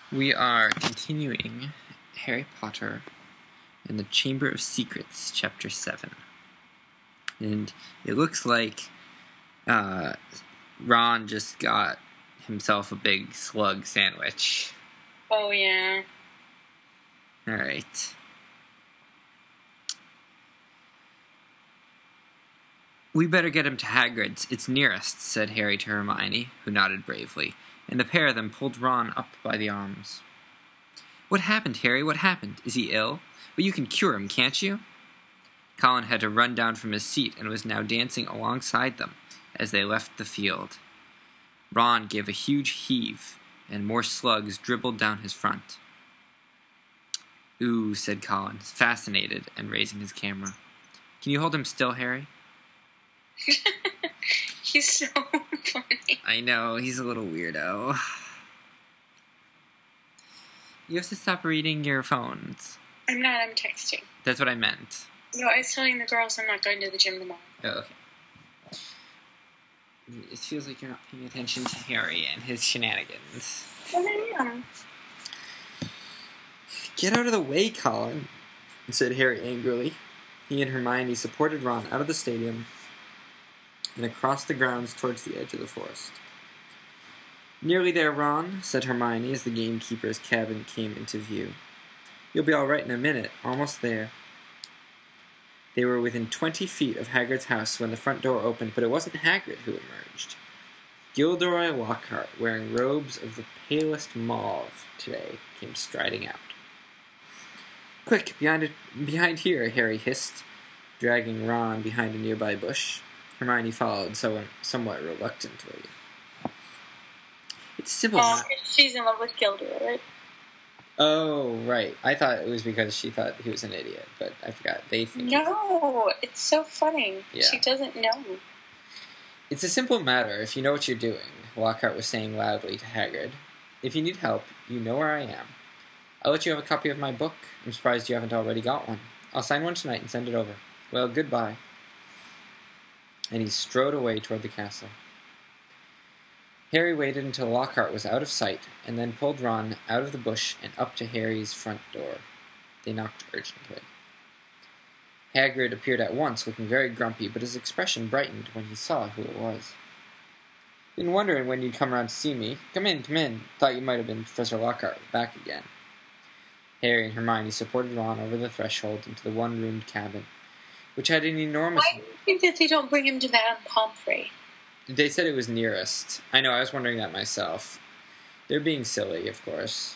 We are continuing Harry Potter and the Chamber of Secrets, Chapter 7. And it looks like Ron just got himself a big slug sandwich. Oh, yeah. Alright. We better get him to Hagrid's. It's nearest, said Harry to Hermione, who nodded bravely, and the pair of them pulled Ron up by the arms. What happened, Harry? What happened? Is he ill? But you can cure him, can't you? Colin had to run down from his seat and was now dancing alongside them as they left the field. Ron gave a huge heave, and more slugs dribbled down his front. Ooh, said Colin, fascinated and raising his camera. Can you hold him still, Harry? He's so funny. I know, he's a little weirdo. You have to stop reading your phones. I'm not, I'm texting. That's what I meant. No, I was telling the girls I'm not going to the gym tomorrow. Oh, okay. It feels like you're not paying attention to Harry and his shenanigans. But I am. Get out of the way, Colin, said Harry angrily. He and Hermione supported Ron out of the stadium and across the grounds towards the edge of the forest. Nearly there, Ron, said Hermione as the gamekeeper's cabin came into view. You'll be all right in a minute. Almost there. They were within 20 feet of Hagrid's house when the front door opened, but it wasn't Hagrid who emerged. Gilderoy Lockhart, wearing robes of the palest mauve today, came striding out. Quick, behind here, Harry hissed, dragging Ron behind a nearby bush. Hermione followed, somewhat reluctantly. It's simple. She's in love with Gilderoy, right? Oh, right. I thought it was because she thought he was an idiot, but I forgot. They think No, it's so funny. Yeah. She doesn't know. It's a simple matter if you know what you're doing, Lockhart was saying loudly to Hagrid. If you need help, you know where I am. I'll let you have a copy of my book. I'm surprised you haven't already got one. I'll sign one tonight and send it over. Well, goodbye. And he strode away toward the castle. Harry waited until Lockhart was out of sight, and then pulled Ron out of the bush and up to Harry's front door. They knocked urgently. Hagrid appeared at once, looking very grumpy, but his expression brightened when he saw who it was. Been wondering when you'd come around to see me. Come in, come in. Thought you might have been Professor Lockhart back again. Harry and Hermione supported Ron over the threshold into the one-roomed cabin, which had an enormous... Why do you think that they don't bring him to Madame Pomfrey? They said it was nearest. I know, I was wondering that myself. They're being silly, of course.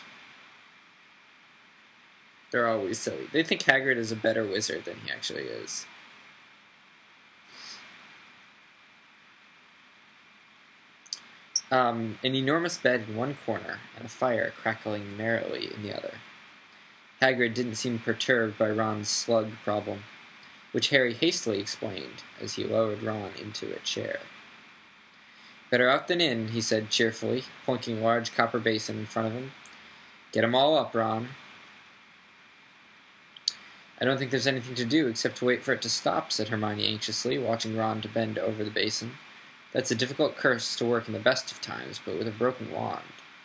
They're always silly. They think Hagrid is a better wizard than he actually is. An enormous bed in one corner, and a fire crackling merrily in the other. Hagrid didn't seem perturbed by Ron's slug problem, which Harry hastily explained as he lowered Ron into a chair. Better out than in, he said cheerfully, pointing a large copper basin in front of him. Get 'em all up, Ron. I don't think there's anything to do except to wait for it to stop, said Hermione anxiously, watching Ron to bend over the basin. That's a difficult curse to work in the best of times, but with a broken wand.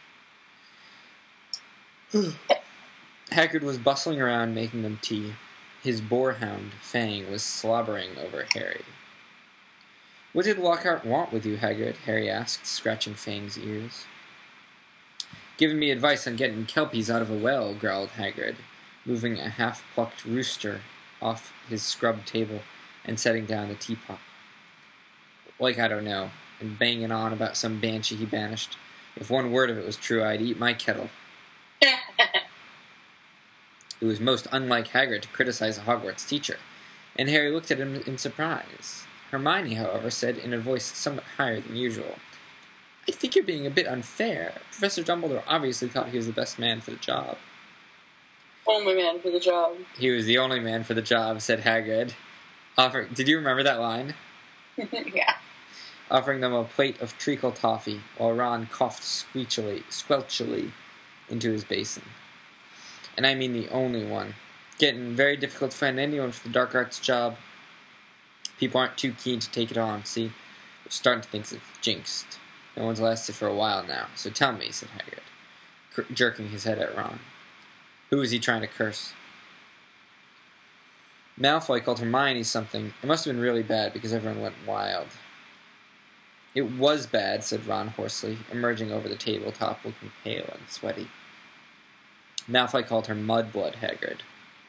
Hagrid was bustling around making them tea. His boarhound, Fang, was slobbering over Harry. What did Lockhart want with you, Hagrid? Harry asked, scratching Fang's ears. Giving me advice on getting kelpies out of a well, growled Hagrid, moving a half-plucked rooster off his scrubbed table and setting down the teapot. Like, I don't know, and banging on about some banshee he banished. If one word of it was true, I'd eat my kettle. It was most unlike Hagrid to criticize a Hogwarts teacher, and Harry looked at him in surprise. Hermione, however, said in a voice somewhat higher than usual, I think you're being a bit unfair. Professor Dumbledore obviously thought he was the best man for the job. Only man for the job. He was the only man for the job, said Hagrid. Did you remember that line? Yeah. Offering them a plate of treacle toffee, while Ron coughed squelchily into his basin. And I mean the only one. Getting very difficult to find anyone for the dark arts job. People aren't too keen to take it on, see? We're starting to think it's jinxed. No one's lasted for a while now, so tell me, said Hagrid. jerking his head at Ron. Who was he trying to curse? Malfoy called Hermione something. It must have been really bad because everyone went wild. It was bad, said Ron hoarsely, emerging over the tabletop looking pale and sweaty. Malfoy called her Mudblood, Hagrid.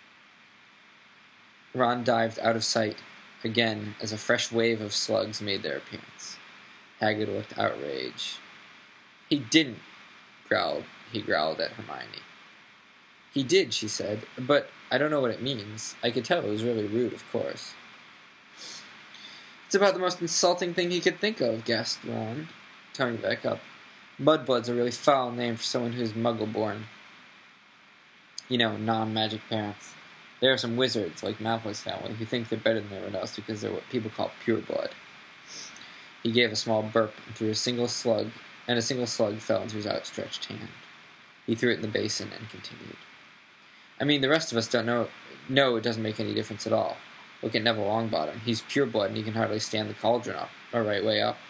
Ron dived out of sight again as a fresh wave of slugs made their appearance. Hagrid looked outraged. He didn't, he growled at Hermione. He did, she said, but I don't know what it means. I could tell it was really rude, of course. It's about the most insulting thing he could think of, gasped Ron, coming back up. Mudblood's a really foul name for someone who's Muggle-born. You know, non-magic parents. There are some wizards, like Malfoy's family, who think they're better than everyone else because they're what people call pureblood. He gave a small burp and threw a single slug fell into his outstretched hand. He threw it in the basin and continued. I mean, the rest of us don't know it doesn't make any difference at all. Look at Neville Longbottom. He's pureblood and he can hardly stand the cauldron the right way up.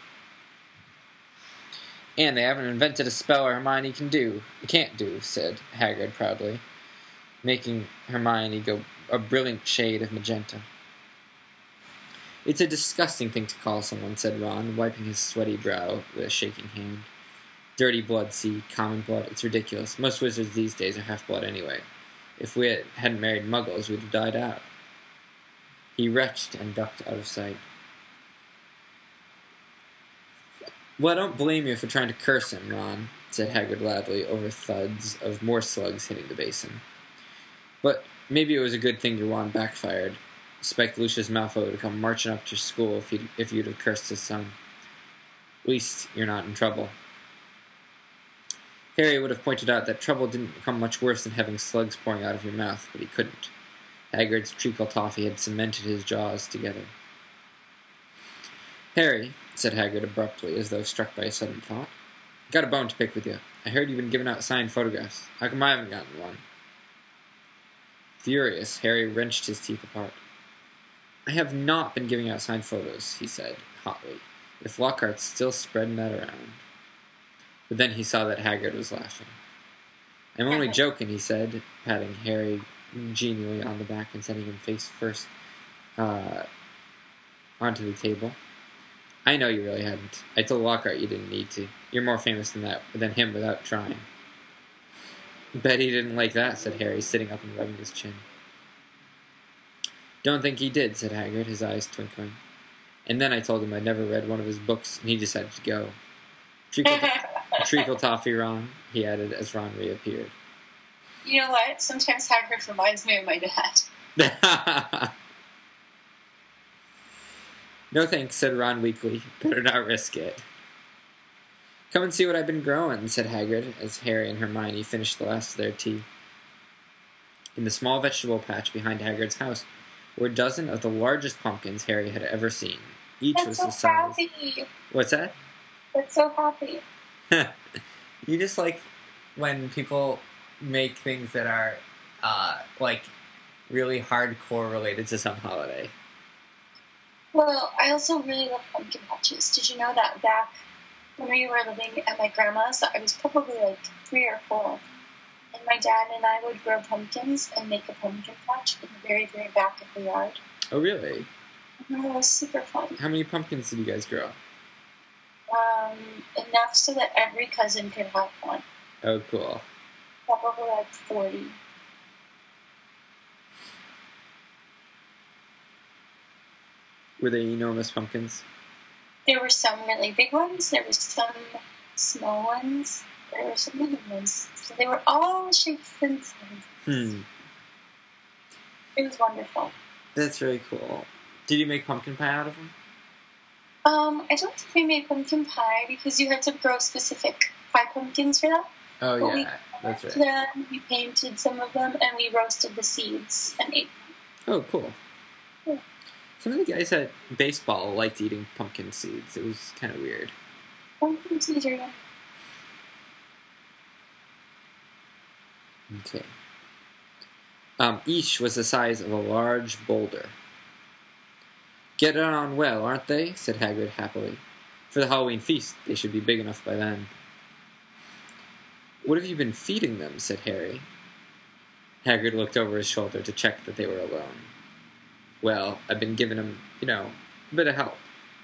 And they haven't invented a spell Hermione can't do, said Hagrid proudly, making Hermione go a brilliant shade of magenta. It's a disgusting thing to call someone, said Ron, wiping his sweaty brow with a shaking hand. Dirty blood, see, common blood, it's ridiculous. Most wizards these days are half-blood anyway. If we hadn't married Muggles, we'd have died out. He retched and ducked out of sight. Well, I don't blame you for trying to curse him, Ron, said Hagrid loudly over thuds of more slugs hitting the basin. But maybe it was a good thing your wand backfired. Expect Lucius Malfoy would come marching up to school if you'd have cursed his son. At least you're not in trouble. Harry would have pointed out that trouble didn't become much worse than having slugs pouring out of your mouth, but he couldn't. Hagrid's treacle toffee had cemented his jaws together. Harry, said Hagrid abruptly, as though struck by a sudden thought, got a bone to pick with you. I heard you've been giving out signed photographs. How come I haven't gotten one? Furious, Harry wrenched his teeth apart. I have not been giving out signed photos, he said, hotly, if Lockhart's still spreading that around. But then he saw that Hagrid was laughing. I'm only joking, he said, patting Harry genially on the back and sending him face first onto the table. I know you really hadn't. I told Lockhart you didn't need to. You're more famous than him without trying. Bet he didn't like that, said Harry, sitting up and rubbing his chin. Don't think he did, said Hagrid, his eyes twinkling. And then I told him I'd never read one of his books, and he decided to go. Treacle toffee, Ron, he added as Ron reappeared. You know what? Sometimes Hagrid reminds me of my dad. No thanks, said Ron weakly. Better not risk it. Come and see what I've been growing, said Hagrid, as Harry and Hermione finished the last of their tea. In the small vegetable patch behind Hagrid's house were a dozen of the largest pumpkins Harry had ever seen. Each That's was so the size. happy. What's that? That's so happy. You just like when people make things that are like really hardcore related to some holiday. Well, I also really love pumpkin patches. Did you know that back when we were living at my grandma's, I was probably like 3 or 4, and my dad and I would grow pumpkins and make a pumpkin patch in the very, very back of the yard. Oh, really? And it was super fun. How many pumpkins did you guys grow? Enough so that every cousin could have one. Oh, cool. Probably like 40. Were they enormous pumpkins? There were some really big ones. There were some small ones. There were some little ones. So they were all shapes and sizes. It was wonderful. That's really cool. Did you make pumpkin pie out of them? I don't think we made pumpkin pie because you had to grow specific pie pumpkins for that. Oh, but yeah. That's right. Then we painted some of them and we roasted the seeds and ate them. Oh, cool. Yeah. Some of the guys at baseball liked eating pumpkin seeds. It was kind of weird. Pumpkin seeds are yummy. Okay. Each was the size of a large boulder. Getting on well, aren't they? Said Hagrid happily. For the Halloween feast, they should be big enough by then. "What have you been feeding them?" said Harry. Hagrid looked over his shoulder to check that they were alone. "Well, I've been giving them, a bit of help."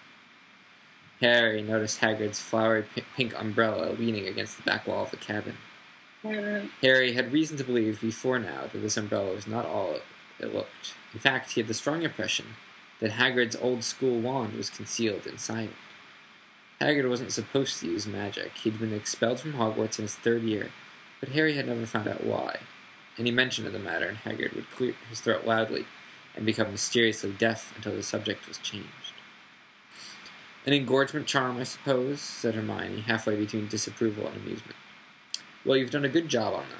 Harry noticed Hagrid's flowery pink umbrella leaning against the back wall of the cabin. Harry had reason to believe before now that this umbrella was not all it looked. In fact, he had the strong impression that Hagrid's old school wand was concealed inside it. Hagrid wasn't supposed to use magic. He'd been expelled from Hogwarts in his 3rd year, but Harry had never found out why. Any mention of the matter, and Hagrid would clear his throat loudly and become mysteriously deaf until the subject was changed. "An engorgement charm, I suppose," said Hermione, halfway between disapproval and amusement. "Well, you've done a good job on them."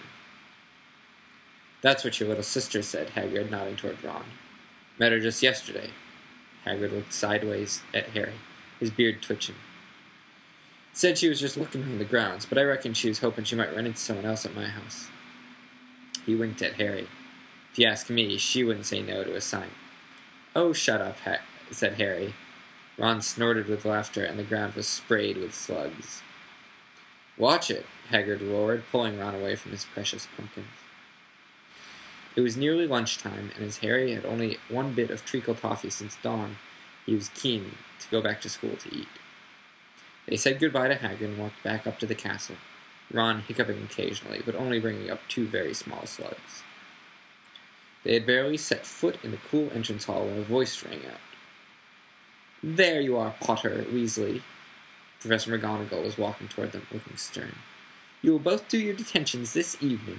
"That's what your little sister said," Hagrid, nodding toward Ron. "Met her just yesterday." Hagrid looked sideways at Harry, his beard twitching. "Said she was just looking around the grounds, but I reckon she was hoping she might run into someone else at my house." He winked at Harry. "If you ask me, she wouldn't say no to a sign." "Oh, shut up," said Harry. Ron snorted with laughter, and the ground was sprayed with slugs. "Watch it," Hagrid roared, pulling Ron away from his precious pumpkins. It was nearly lunchtime, and as Harry had only one bit of treacle toffee since dawn, he was keen to go back to school to eat. They said goodbye to Hagrid and walked back up to the castle, Ron hiccuping occasionally, but only bringing up 2 very small slugs. They had barely set foot in the cool entrance hall when a voice rang out. "There you are, Potter, Weasley." Professor McGonagall was walking toward them, looking stern. "You will both do your detentions this evening."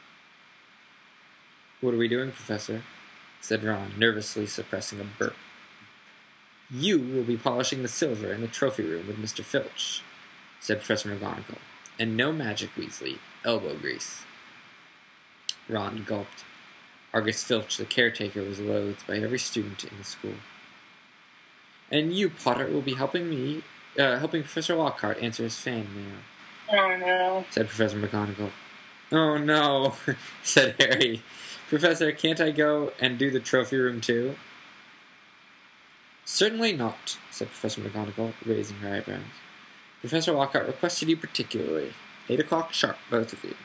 "What are we doing, Professor?" said Ron, nervously suppressing a burp. "You will be polishing the silver in the trophy room with Mr. Filch," said Professor McGonagall. "And no magic, Weasley. Elbow grease." Ron gulped. Argus Filch, the caretaker, was loathed by every student in the school. "And you, Potter, will be helping Professor Lockhart answer his fan mail," Oh, no. said Professor McGonagall. "Oh, no," said Harry. "Professor, can't I go and do the trophy room too?" "Certainly not," said Professor McGonagall, raising her eyebrows. "Professor Lockhart requested you particularly. 8 o'clock sharp, both of you."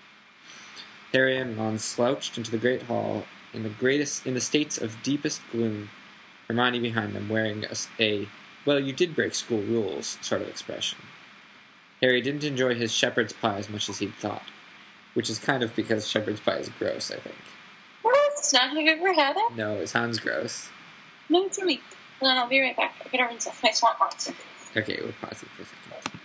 Harry and Ron slouched into the great hall in the states of deepest gloom, Hermione behind them, wearing a "well, you did break school rules" sort of expression. Harry didn't enjoy his shepherd's pie as much as he'd thought, which is kind of because shepherd's pie is gross, I think. Well, it's not. Have you ever had it? No, it sounds gross. No, it's really. Hold on, I'll be right back. I gotta rinse off my swamp box. Okay, we'll pause it for a second.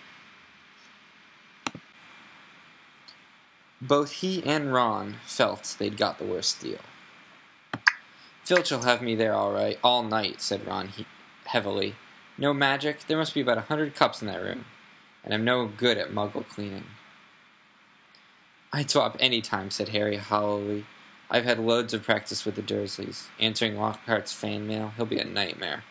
Both he and Ron felt they'd got the worst deal. "Filch will have me there all night," said Ron heavily. "No magic? There must be about 100 cups in that room, and I'm no good at muggle cleaning." "I'd swap any time," said Harry hollowly. "I've had loads of practice with the Dursleys. Answering Lockhart's fan mail, he'll be a nightmare."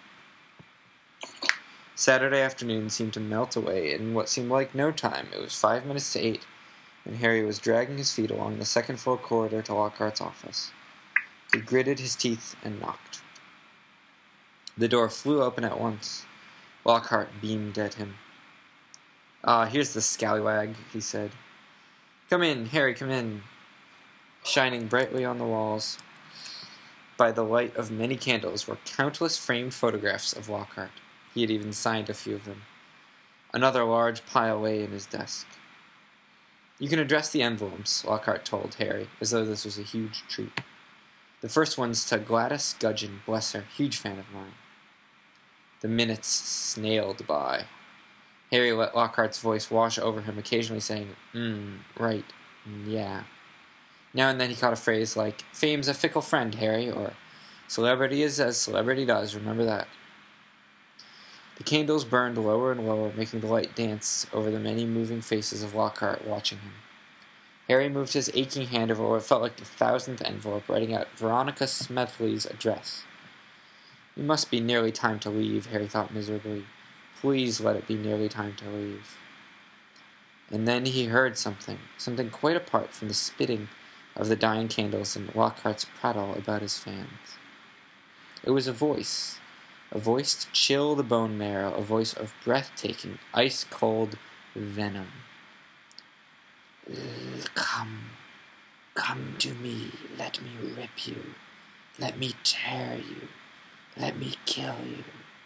Saturday afternoon seemed to melt away in what seemed like no time. It was 5 minutes to 8, and Harry was dragging his feet along the second-floor corridor to Lockhart's office. He gritted his teeth and knocked. The door flew open at once. Lockhart beamed at him. "Ah, here's the scallywag," he said. "Come in, Harry, come in." Shining brightly on the walls, by the light of many candles, were countless framed photographs of Lockhart. He had even signed a few of them. Another large pile lay in his desk. "You can address the envelopes," Lockhart told Harry, as though this was a huge treat. "The first one's to Gladys Gudgeon, bless her, huge fan of mine." The minutes snailed by. Harry let Lockhart's voice wash over him, occasionally saying, right, yeah. Now and then he caught a phrase like, "Fame's a fickle friend, Harry," or "Celebrity is as celebrity does, remember that." The candles burned lower and lower, making the light dance over the many moving faces of Lockhart watching him. Harry moved his aching hand over what felt like the 1,000th envelope, writing out Veronica Smedley's address. It must be nearly time to leave, Harry thought miserably. Please let it be nearly time to leave. And then he heard something quite apart from the spitting of the dying candles and Lockhart's prattle about his fans. It was a voice to chill the bone marrow, a voice of breathtaking, ice-cold venom. Come to me, let me rip you, let me tear you, let me kill you.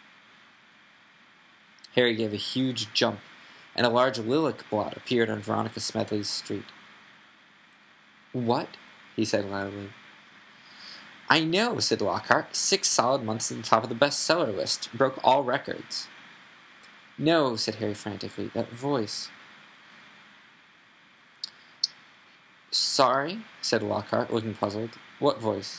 Harry gave a huge jump, and a large lilac blot appeared on Veronica Smedley's street. "What?" he said loudly. "I know," said Lockhart. 6 solid months at the top of the bestseller list. Broke all records. "No," said Harry frantically. "That voice." "Sorry?" said Lockhart, looking puzzled. "What voice?"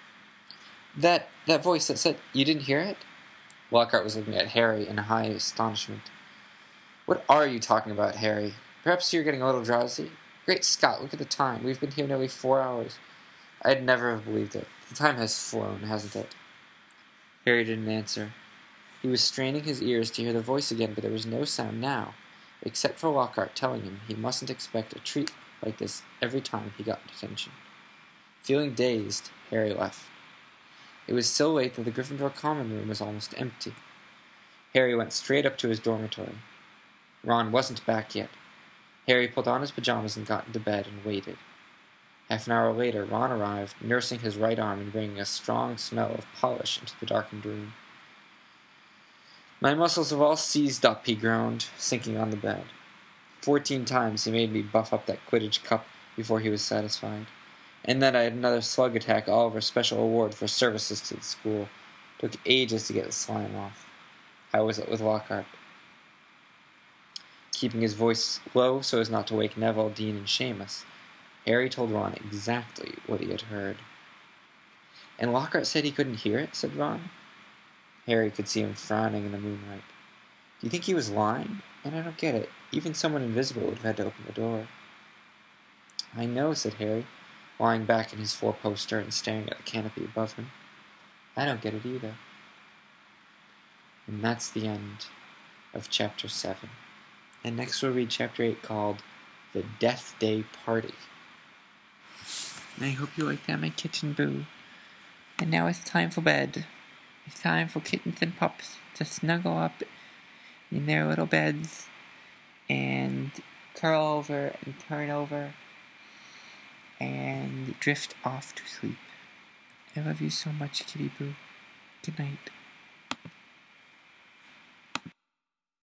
That voice that said... You didn't hear it?" Lockhart was looking at Harry in high astonishment. "What are you talking about, Harry? Perhaps you're getting a little drowsy? Great Scott, look at the time. We've been here nearly 4 hours. I'd never have believed it. The time has flown, hasn't it?" Harry didn't answer. He was straining his ears to hear the voice again, but there was no sound now, except for Lockhart telling him he mustn't expect a treat like this every time he got detention. Feeling dazed, Harry left. It was so late that the Gryffindor common room was almost empty. Harry went straight up to his dormitory. Ron wasn't back yet. Harry pulled on his pajamas and got into bed and waited. Half an hour later, Ron arrived, nursing his right arm and bringing a strong smell of polish into the darkened room. "My muscles have all seized up," he groaned, sinking on the bed. 14 times he made me buff up that Quidditch cup before he was satisfied. And then I had another slug attack Oliver's special award for services to the school. Took ages to get the slime off. How was it with Lockhart? Keeping his voice low so as not to wake Neville, Dean, and Seamus, Harry told Ron exactly what he had heard. "And Lockhart said he couldn't hear it?" said Ron. Harry could see him frowning in the moonlight. "Do you think he was lying? And I don't get it. Even someone invisible would have had to open the door." "I know," said Harry, lying back in his 4-poster and staring at the canopy above him. "I don't get it either." And that's the end of Chapter 7. And next we'll read Chapter 8 called The Death Day Party. And I hope you like that, my kitten boo. And now it's time for bed. It's time for kittens and pups to snuggle up in their little beds and curl over and turn over and drift off to sleep. I love you so much, kitty boo. Good night.